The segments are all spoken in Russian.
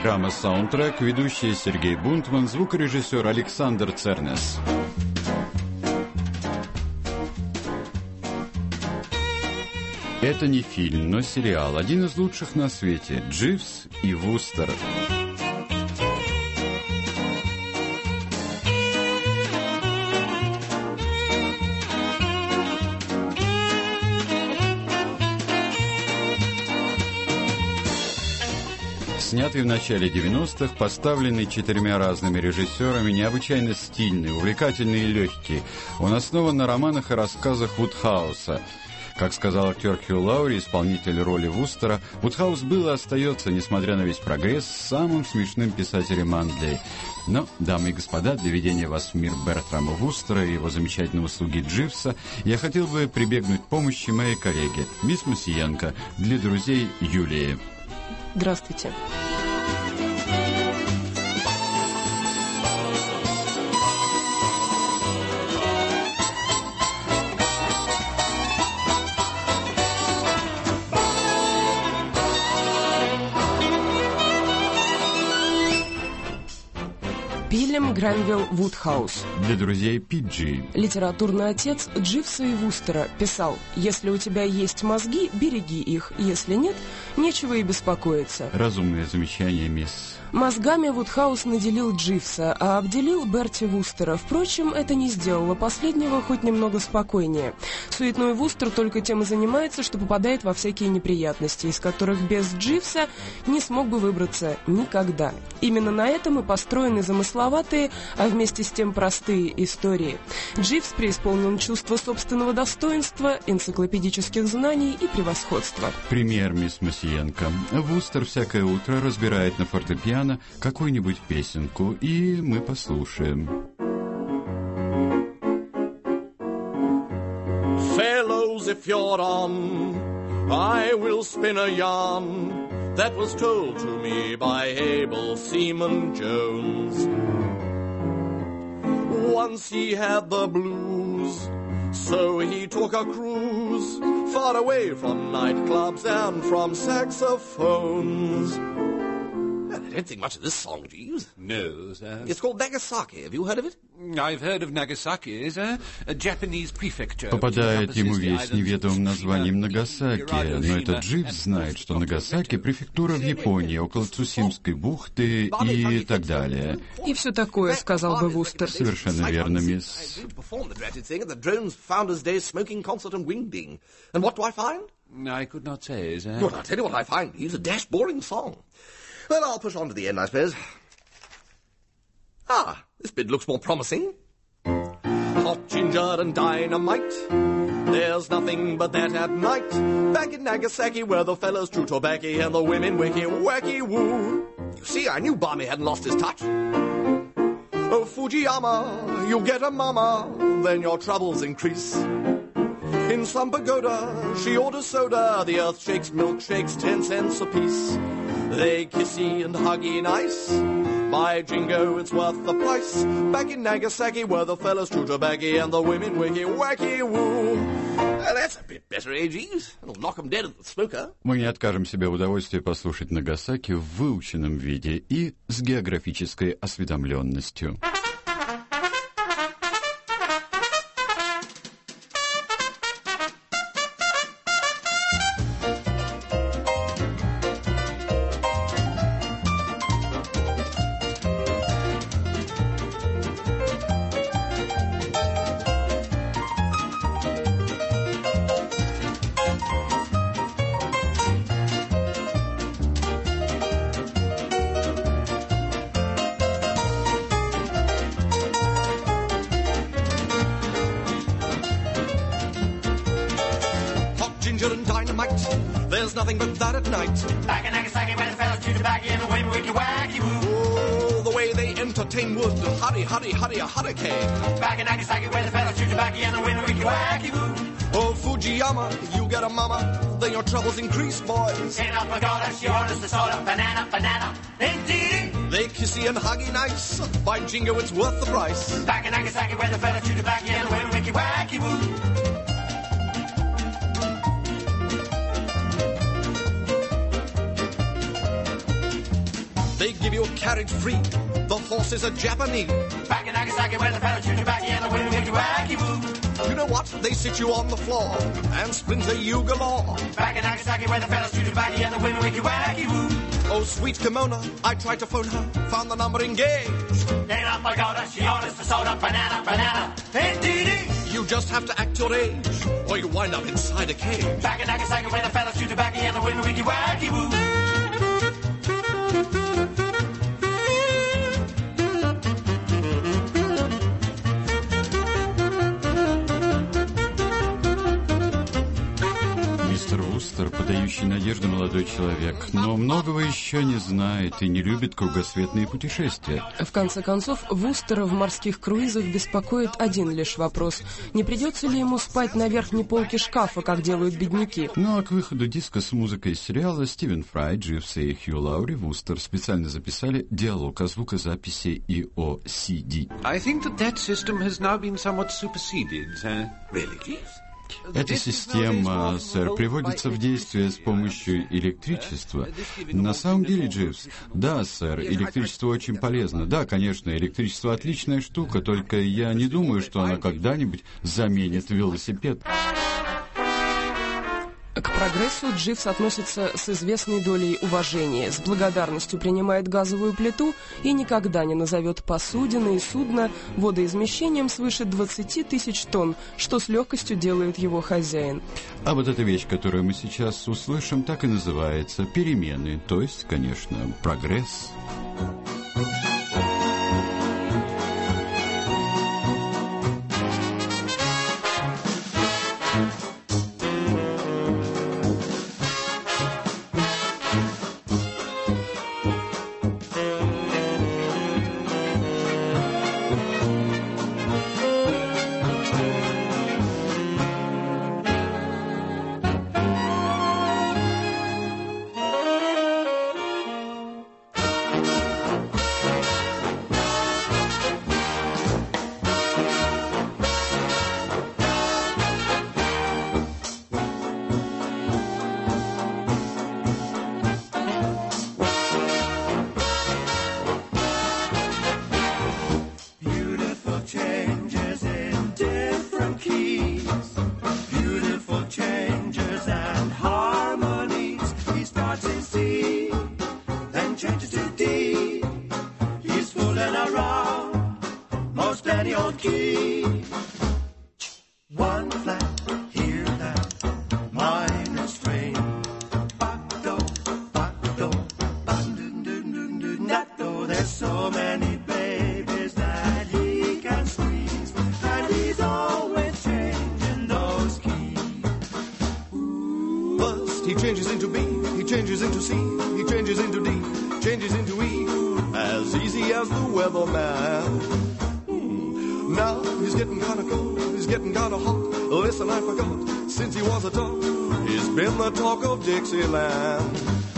Программа «Саундтрек», ведущий Сергей Бунтман, звукорежиссер Александр Цернес. Это не фильм, но сериал. Один из лучших на свете. «Дживс и Вустер». Снятый в начале 90-х, поставленный 4 разными режиссерами, необычайно стильный, увлекательный и легкий. Он основан на романах и рассказах Вудхауса. Как сказал актер Хью Лаури, исполнитель роли Вустера, Вудхаус был и остается, несмотря на весь прогресс, самым смешным писателем Англии. Но, дамы и господа, для введения вас в мир Бертрама Вустера и его замечательного слуги Дживса, я хотел бы прибегнуть к помощи моей коллеги, мисс Мусиенко, для друзей Юлии. Здравствуйте. Вильям Гранвилл Вудхаус. Для друзей Пиджи. Литературный отец Дживса и Вустера писал: «Если у тебя есть мозги, береги их, если нет, нечего и беспокоиться». Разумное замечание, мисс. Мозгами Вудхаус наделил Дживса, а обделил Берти Вустера. Впрочем, это не сделало последнего хоть немного спокойнее. Суетной Вустер только тем и занимается, что попадает во всякие неприятности, из которых без Дживса не смог бы выбраться никогда. Именно на этом и построены замысловатые, а вместе с тем простые истории. Дживс преисполнен чувства собственного достоинства, энциклопедических знаний и превосходства. Пример, мисс Мусиенко. Вустер всякое утро разбирает на фортепиано какую-нибудь песенку, и мы послушаем. Fellows, if you're on, I will spin a yarn that was told to me by Abel Seaman Jones. Once he had the blues, so he took a cruise far away from nightclubs and from saxophones. I don't think much of this song, Jeeves. No, sir. It's called Nagasaki. Have you heard of it? I've heard of Nagasaki, sir. A Japanese prefecture. Попадает ему весь неведомым названием Нагасаки, но этот Дживс знает, что Нагасаки — префектура в Японии, около Цусимской бухты и так далее. И все такое, сказал бы Вустер. Совершенно верно, мисс. And what do I find? I could not say, sir. Well, I'll tell you what I find. It's a dash boring song. Well, I'll push on to the end, I suppose. This bit looks more promising. Hot ginger and dynamite, there's nothing but that at night. Back in Nagasaki, where the fellas chew tobacco and the women wicky wacky woo. You see, I knew Barney hadn't lost his touch. Oh, Fujiyama, you get a mama, then your troubles increase. In some pagoda, she orders soda, the earth shakes milkshakes, 10 cents apiece. They kissy and huggy nice. By jingo, it's worth the price. Back in Nagasaki, where the fellas chew tobacco and the women wicky wacky woo. That's a bit better, eh, Jeeves? It'll knock 'em dead at the smoker. Мы не откажем себе в удовольствии послушать Нагасаки в выученном виде и с географической осведомленностью. There's nothing but that at night. Back in Nagasaki, where the fellas chew tobacco and the women wicky wacky woo. Oh, the way they entertain would hurry, hurry, hurry, a hurricane. Back in Nagasaki, where the fellas chew tobacco and the women wicky wacky woo. Oh, Fujiyama, you get a mama, then your troubles increase, boys. In a pagoda, she orders the soda, banana, banana, indeed. They kissy and huggy nice. By jingo, it's worth the price. Back in Nagasaki, where the fellas chew tobacco and the women wicky wacky woo. They your carriage free. The horses are Japanese. Back in Nagasaki where the fellas shoot you back and the women make you wacky woo. You know what? They sit you on the floor and splinter you galore. Back in Nagasaki where the fellas shoot you back and the women make you wacky woo. Oh, sweet Kimona, I tried to phone her, found the number engaged. Dana Pagoda, she orders the soda, banana, banana. Indeed. You just have to act your age, or you wind up inside a cage. Back in Nagasaki where the fellas shoot you back and the women make you wacky woo. Мистер Вустер, подающий надежду молодой человек, но многого еще не знает и не любит кругосветные путешествия. В конце концов, Вустера в морских круизах беспокоит один лишь вопрос. Не придется ли ему спать на верхней полке шкафа, как делают бедняки? Ну а к выходу диска с музыкой из сериала Стивен Фрай, Дживс и Хью Лаури Вустер специально записали диалог о звукозаписи и о CD. I think that system has now been somewhat superseded. Really, Jeeves? Эта система, сэр, приводится в действие с помощью электричества. На самом деле, Дживс, да, сэр, электричество очень полезно. Да, конечно, электричество отличная штука, только я не думаю, что она когда-нибудь заменит велосипед. К прогрессу Дживс относится с известной долей уважения, с благодарностью принимает газовую плиту и никогда не назовет посудины и судна водоизмещением свыше 20 тысяч тонн, что с легкостью делает его хозяин. А вот эта вещь, которую мы сейчас услышим, так и называется «перемены», то есть, конечно, прогресс. One flat, hear that, minor strain. Ba-do, ba-do, ba-dun-dun-dun-dun-dun-do. There's so many babies that he can squeeze, and he's always changing those keys. First he changes into B, he changes into C, he changes into D, changes into E, as easy as the weatherman. Now he's getting kinda cold, he's getting kinda hot. Listen, I forgot, since he was a dog, he's been the talk of Dixieland.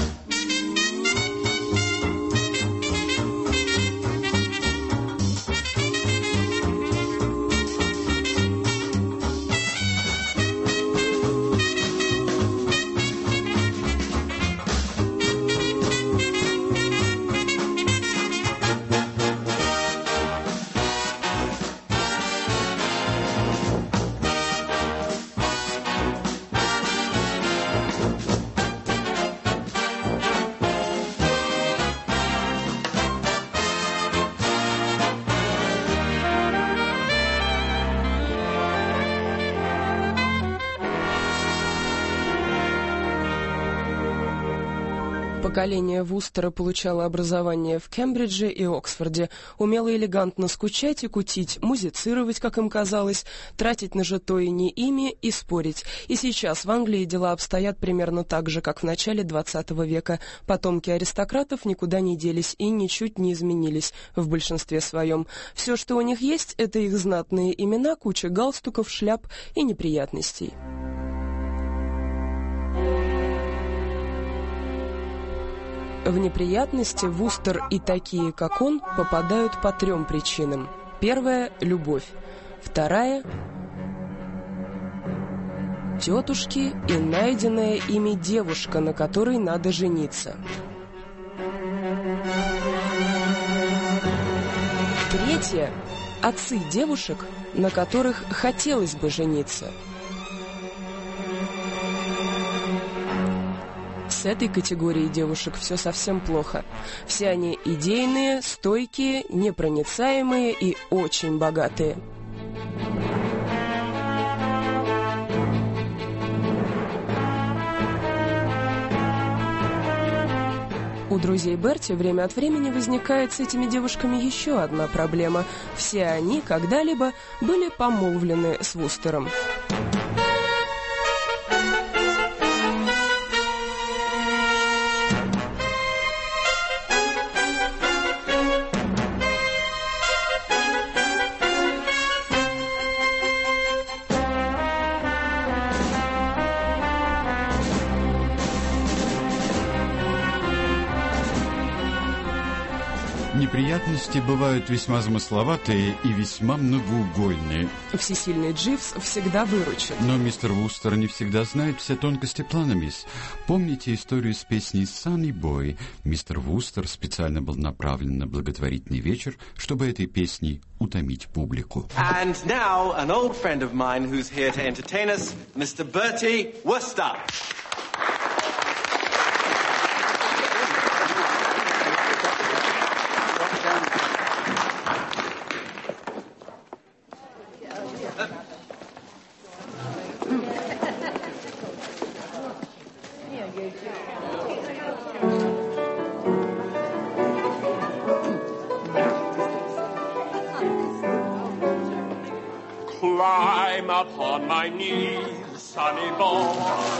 Поколение Вустера получало образование в Кембридже и Оксфорде, умело элегантно скучать и кутить, музицировать, как им казалось, тратить нажитое не ими и спорить. И сейчас в Англии дела обстоят примерно так же, как в начале XX века. Потомки аристократов никуда не делись и ничуть не изменились в большинстве своем. Все, что у них есть, это их знатные имена, куча галстуков, шляп и неприятностей. В неприятности Вустер и такие, как он, попадают по 3 причинам. Первая – любовь. Вторая – тетушки и найденная ими девушка, на которой надо жениться. Третье. Отцы девушек, на которых хотелось бы жениться. С этой категорией девушек все совсем плохо. Все они идейные, стойкие, непроницаемые и очень богатые. У друзей Берти время от времени возникает с этими девушками еще одна проблема. Все они когда-либо были помолвлены с Вустером. Неприятности бывают весьма замысловатые и весьма многоугольные. Всесильный Дживс всегда выручит. Но мистер Вустер не всегда знает все тонкости плана, мисс. Помните историю с песней «Sunny Boy»? Мистер Вустер специально был направлен на благотворительный вечер, чтобы этой песней утомить публику. And now, an old friend of mine who's here to entertain us, Mr. Bertie Wooster. Climb upon my knees, sonny boy.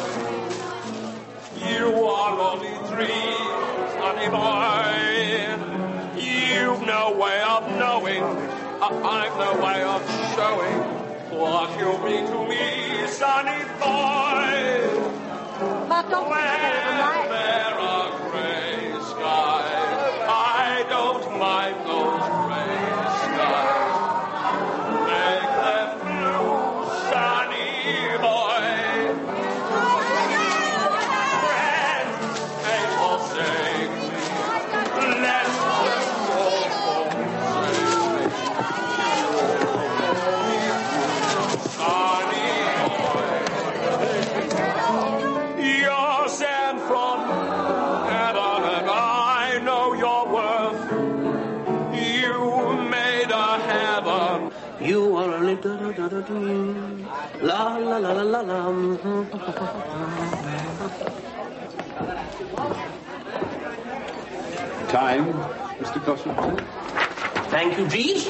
You are only 3, sonny boy. You've no way of knowing, I've no way of showing what you mean to me, sonny boy. But don't When there are gray skies, I don't mind those gray skies. Make them blue, sunny boy. Friends, they forsake me. Let us go forsake me. Sunny boy. You're sent from heaven, and I know your worth. You made a heaven. You are a little la la la la la la. Time, Mr. Cossington? Thank you, Jeeves.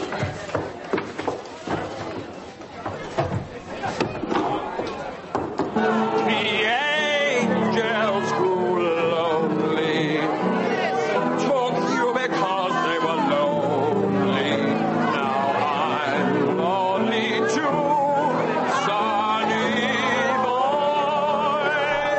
The angels grew lonely, took you because they were lonely. Now I'm lonely too, sunny boy.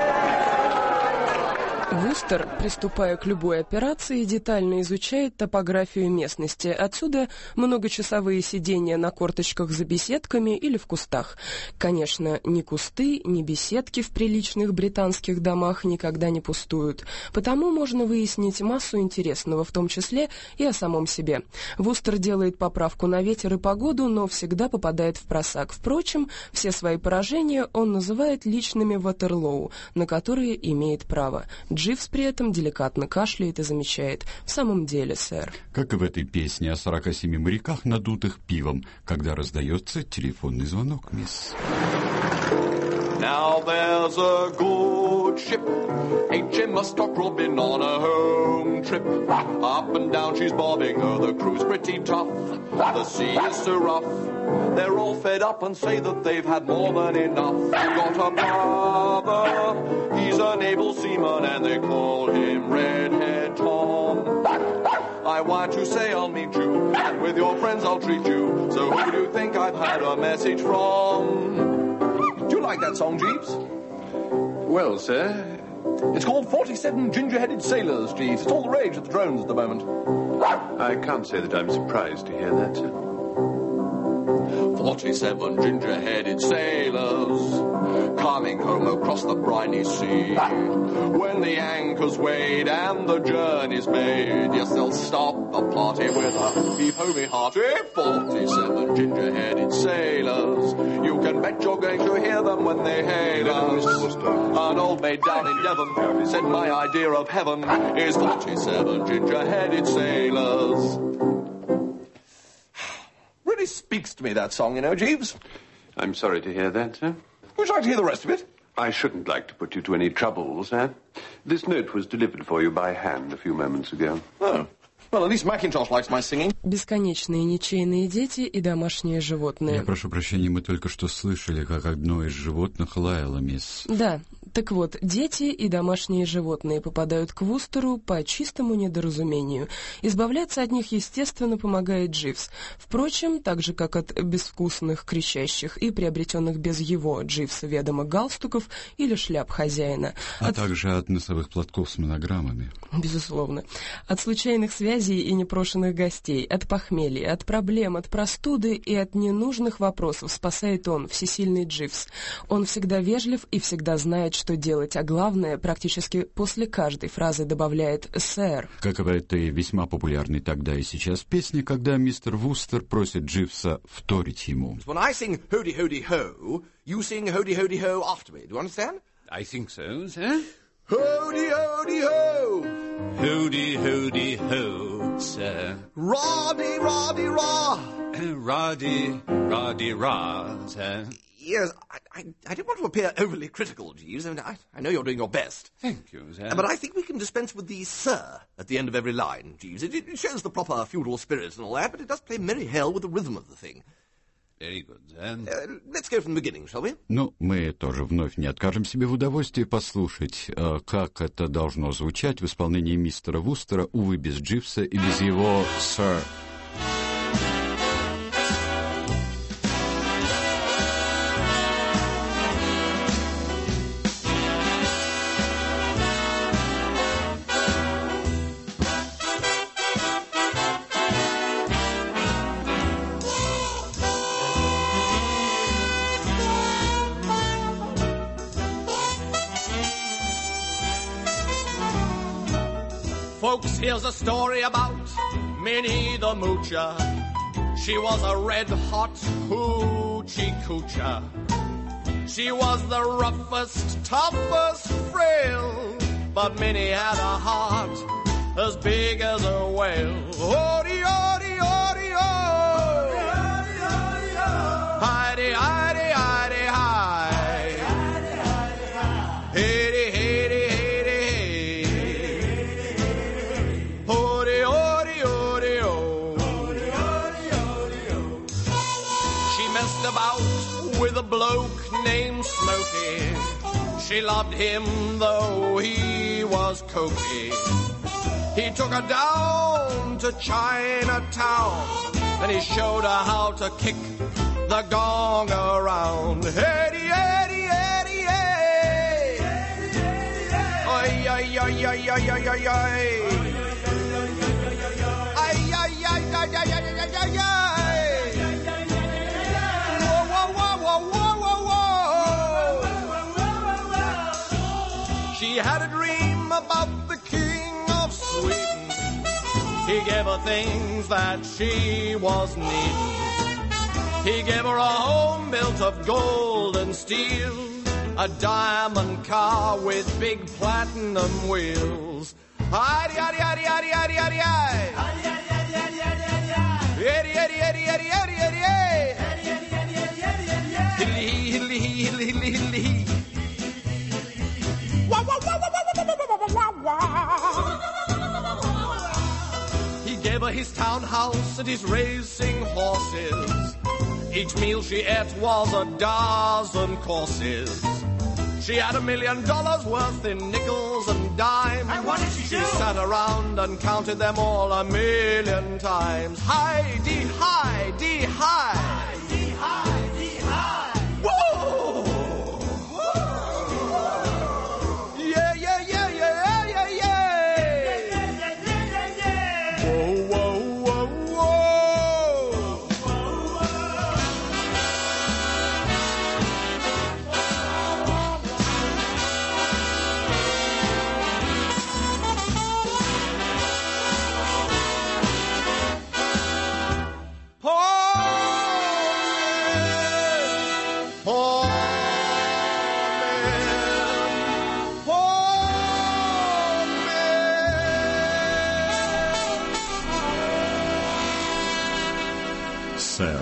Вустер, приступая к любой операции, детально изучает топографию местности. Отсюда многочасовые сидения на корточках за беседками или в кустах. Конечно, ни кусты, ни беседки в приличных британских домах никогда не пустуют. Потому можно выяснить массу интересного, в том числе и о самом себе. Вустер делает поправку на ветер и погоду, но всегда попадает в просак. Впрочем, все свои поражения он называет личными Ватерлоу, на которые имеет право. Дживс при этом деликатно кашляет и замечает: «В самом деле, сэр». Как и в этой песне о 47 моряках, надутых пивом, когда раздается телефонный звонок, мисс. Now there's a good ship, HMS Stockrell, been on a home trip. Up and down she's bobbing, oh, the crew's pretty tough. The sea is so rough, they're all fed up and say that they've had more than enough. Got a brother, he's an able seaman, and they call him Redhead Tom. I want to say I'll meet you, and with your friends I'll treat you. So who do you think I've had a message from? Do you like that song, Jeeves? Well, sir, It's called 47 Ginger-Headed Sailors, Jeeves. It's all the rage at the drones at the moment. I can't say that I'm surprised to hear that, sir. 47 ginger-headed sailors coming home across across the briny sea. When the anchor's weighed and the journey's made, yes, they'll stop the party with a heave-ho-me hearty 47 ginger-headed sailors. You can bet you're going to hear them when they hail us. An old maid down in Devon said my idea of heaven is 47 ginger-headed sailors. Really speaks to me, that song, you know, Jeeves. I'm sorry to hear that, sir. Would you like to hear the rest of it? I shouldn't like to put you to any trouble, sir. This note was delivered for you by hand a few moments ago. Oh. Well, at least Macintosh likes my singing. Бесконечные ничейные дети и домашние животные. Я прошу прощения, мы только что слышали, как одно из животных лаяло, мисс. Да, так вот, дети и домашние животные попадают к Вустеру по чистому недоразумению. Избавляться от них, естественно, помогает Дживс. Впрочем, так же, как от безвкусных, кричащих и приобретенных без его, Дживса, ведомо галстуков или шляп хозяина. А также от носовых платков с монограммами. Безусловно. От случайных связей и непрошенных гостей, от похмелья, от проблем, от простуды и от ненужных вопросов спасает он, всесильный Дживс. Он всегда вежлив и всегда знает, что делать, а главное, практически после каждой фразы добавляет «сэр». Как в этой весьма популярной тогда и сейчас песне, когда мистер Вустер просит Дживса вторить ему. When I sing ho-de-ho-de-ho, you sing ho-de-ho-de-ho after me. Do you understand? I think so, sir. Ho-de-ho-de-ho! Ho-de-ho-de-ho, sir. Ra-de-ra-de-ra! Ra-de-ra-de-ra, sir. Yes, I don't want to appear overly critical, Jeeves. I mean, I know you're doing your best. Thank you, sir. But I think we can dispense with the sir at the end of every line, Jeeves. It shows the proper feudal spirit and all that, but it does play merry hell with the rhythm of the thing. Very good, sir. Let's go from the beginning, shall we? Ну, мы тоже вновь не откажем себе в удовольствии послушать, как это должно звучать в исполнении мистера Вустера, увы, без Дживса и без его «сэр». Folks, here's a story about Minnie the Moocher. She was a red-hot hoochie coocher. She was the roughest, toughest frail, but Minnie had a heart as big as a whale. Hody, hody, hody, ho! Hidey, hidey, hidey, hi! Hidey, hidey, hidey, hey! Hody, hody, hody, ho! She messed about with a bloke named Smokey. She loved him though he was cokey. He took her down to Chinatown and he showed her how to kick the gong around. Eddie, Eddie, Eddie, Eddie. Ay, ay, ay, ay, ay, ay, ay, ay. Ay, ay, ay, ay, ay, ay, ay, ay, ay. Whoa, whoa, whoa, whoa, whoa, whoa. She had a dream about the King of Sweden. He gave her things that she was needing. He gave her a home built of gold and steel, a diamond car with big platinum wheels. Hidey, hidey, hidey, hidey, hidey, hidey, hidey. Eddie, Eddie, Eddie, Eddie, Eddie, Eddie, Eddie. Hiddly, hiddly, hiddly, hiddly, hiddly. Wah, wah, wah, wah, wah, wah, wah, wah. He gave her his townhouse and his racing horses. Each meal she ate was a dozen courses. She had $1 million worth in nickels and dimes. And what did she do? She sat around and counted them all 1,000,000 times. Hi-dee, hi-dee, hi. Hi-dee, hi-dee, hi. Whoa! Yeah, yeah, yeah, yeah, yeah, yeah. Whoa, whoa, whoa, whoa. сэр».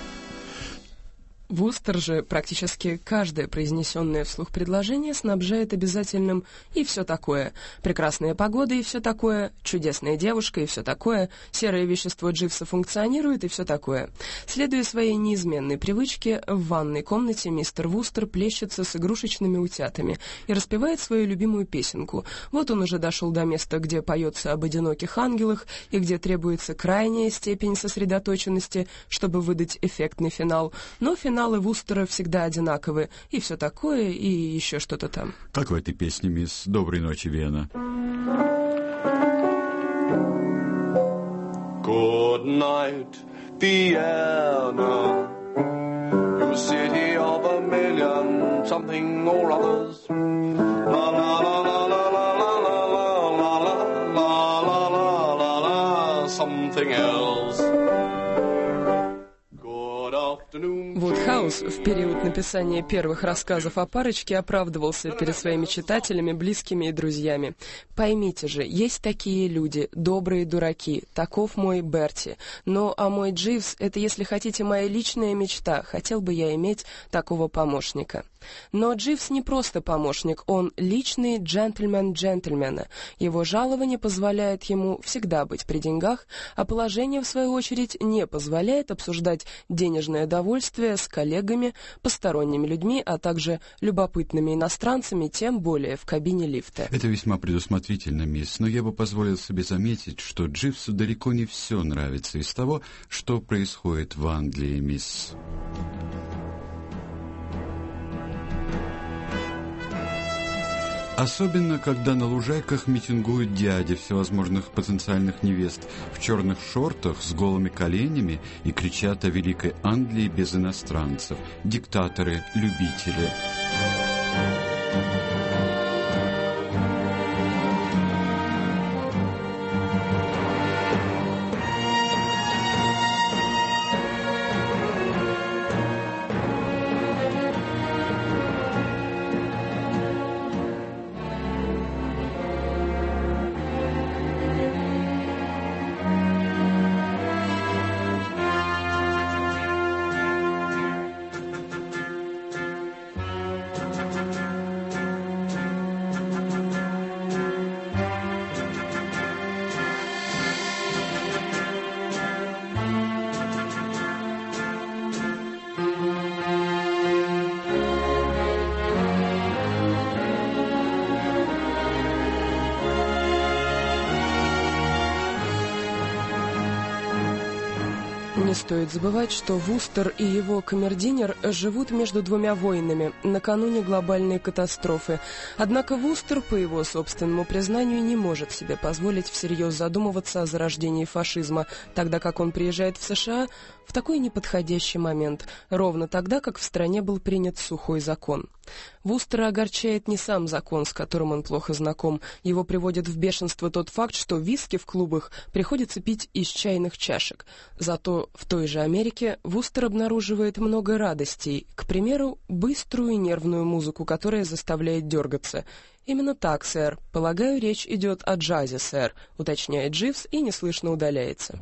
Вустер же практически каждое произнесенное вслух предложение снабжает обязательным «и все такое», «прекрасная погода» и все такое, «чудесная девушка» и все такое, «серое вещество Дживса функционирует» и все такое. Следуя своей неизменной привычке, в ванной комнате мистер Вустер плещется с игрушечными утятами и распевает свою любимую песенку. Вот он уже дошел до места, где поется об одиноких ангелах и где требуется крайняя степень сосредоточенности, чтобы выдать эффектный финал, но финалы Вустера всегда одинаковы, и все такое, и еще что-то там. Как в этой песне, мисс «Доброй ночи, Вена». Good night, Vienna, you city of a million something or others. La la la la la la la la la la la la la la la something else. Вудхаус в период написания первых рассказов о парочке оправдывался перед своими читателями, близкими и друзьями. «Поймите же, есть такие люди, добрые дураки, таков мой Берти. Но а мой Дживс — это, если хотите, моя личная мечта, хотел бы я иметь такого помощника». Но Дживс не просто помощник, он личный джентльмен джентльмена. Его жалование позволяет ему всегда быть при деньгах, а положение, в свою очередь, не позволяет обсуждать денежное довольствие с коллегами, посторонними людьми, а также любопытными иностранцами, тем более в кабине лифта. Это весьма предусмотрительно, мисс, но я бы позволил себе заметить, что Дживсу далеко не все нравится из того, что происходит в Англии, мисс. Особенно, когда на лужайках митингуют дяди всевозможных потенциальных невест в черных шортах с голыми коленями и кричат о великой Англии без иностранцев. Диктаторы, любители. Не стоит забывать, что Вустер и его камердинер живут между двумя войнами, накануне глобальной катастрофы. Однако Вустер, по его собственному признанию, не может себе позволить всерьез задумываться о зарождении фашизма, тогда как он приезжает в США в такой неподходящий момент, ровно тогда, как в стране был принят сухой закон. Вустера огорчает не сам закон, с которым он плохо знаком. Его приводит в бешенство тот факт, что виски в клубах приходится пить из чайных чашек. Зато в той же Америке Вустер обнаруживает много радостей. К примеру, быструю и нервную музыку, которая заставляет дергаться. «Именно так, сэр. Полагаю, речь идет о джазе, сэр», — уточняет Дживс и неслышно удаляется.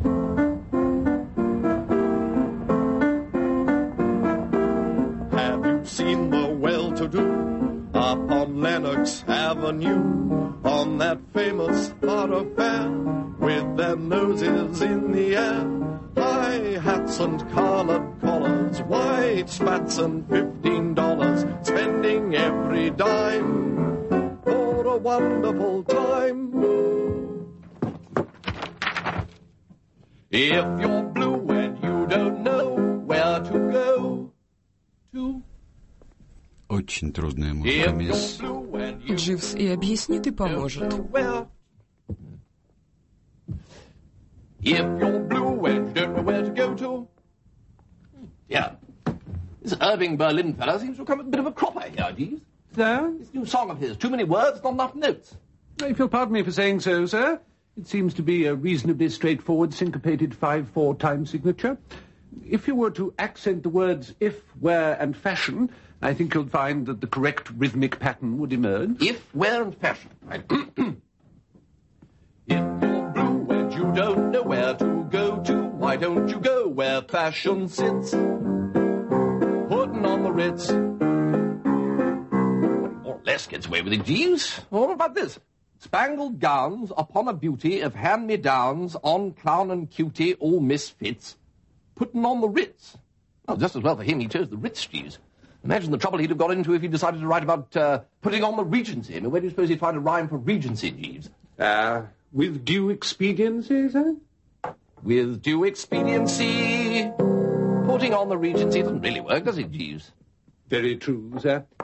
Seen the well-to-do upon Lenox Avenue, on that famous thoroughfare, with their noses in the air, high hats and collared collars, white spats and $15, spending every dime for a wonderful time. If you're blue and you don't know where to go to, Очень трудная музыка, мисс. Дживс и объяснит, и поможет. If you're blue and don't know where to go to. Yeah. This Irving Berlin fella seems to have come at a bit of a cropper here, Jeeves. Sir? This new song of his, too many words, not enough notes. If you'll pardon me for saying so, sir, it seems to be a reasonably straightforward syncopated 5/4 time signature. If you were to accent the words if, where, and fashion, I think you'll find that the correct rhythmic pattern would emerge. If, where, and fashion. Right. If you're blue and you don't know where to go to, Why don't you go where fashion sits? Putting on the Ritz. More or less gets away with it, Jeeves. What about this? Spangled gowns upon a beauty of hand-me-downs on clown and cutie, all misfits. Putting on the Ritz. Well, just as well for him he chose the Ritz, Jeeves. Imagine the trouble he'd have got into if he decided to write about putting on the Regency. I mean, where do you suppose he'd find a rhyme for Regency, Jeeves? With due expediency, sir? With due expediency. Putting on the Regency doesn't really work, does it, Jeeves? Very true, sir.